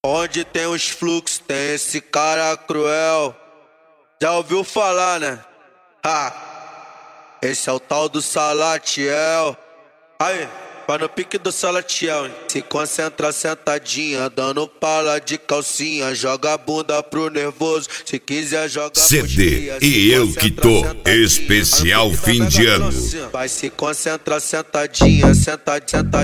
Onde tem os fluxos, tem esse cara cruel. Já ouviu falar, né? Esse é o tal do Salatiel. Aí, vai no pique do Salatiel, hein? Se concentra sentadinha, dando pala de calcinha. Joga a bunda pro nervoso, se quiser joga CD e eu que tô, especial fim de ano. Vai se concentra sentadinha, sentadinha. Vai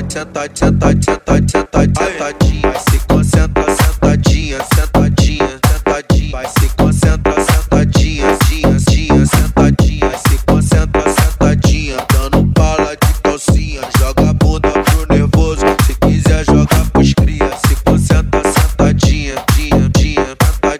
se concentra sentadinha. Vai se concentra sentadinha, sentadinha. Se concentra sentadinha, dando pala de calcinha. Joga a bunda pro nervoso, se quiser joga pros cria. Se concentra sentadinha, sentadinha.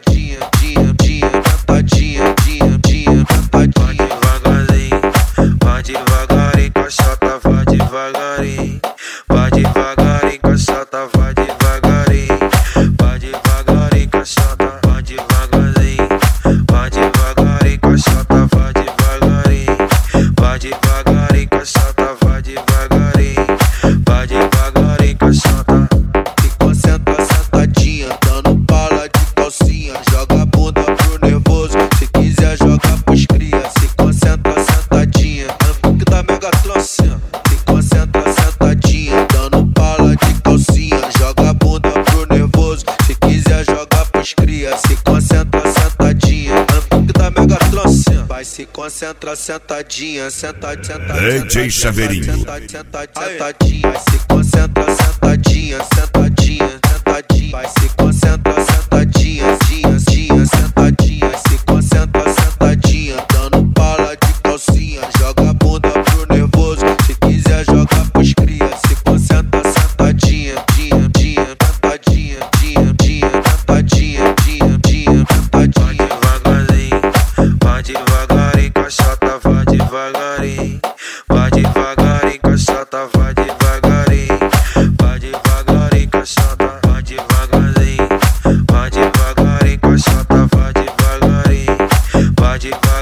Vai devagarinho, caixota, vai devagarinho. Vai devagarinho, caixota, vai devagarinho. Vai devagarinho, caixota, vai devagarinho. Vai devagarinho, caixota, vai devagarinho. Vai devagarinho, caixota, vai devagarinho. Vai devagarinho, caixota. Se concentra sentadinha, dando bala de calcinha. Joga a bunda pro nervoso, se quiser joga pros cria. Se concentra sentadinha, no funk da Megatron. Se concentra sentadinha, dando bala de calcinha. Joga a bunda pro nervoso, se quiser joga pros cria. Se concentra sentadinha, no funk da Megatron. Vai se concentra sentadinha, DJ Chaveirinho. sentadinha. Vai se concentra sentadinha. Vai se concentra sentadinha, sentadinha. Se concentra sentadinha, dando bala de calcinha. Joga a bunda pro nervoso, se quiser joga pros cria. Se concentra sentadinha, Vai devagarinho, caixota, vai devagarinho. Vai devagarinho, caixota, vai devagarinho. Vai devagarinho, caixota, vai devagarinho. Vai devagarinho, caixota, vai devagarinho. Vai devagarinho.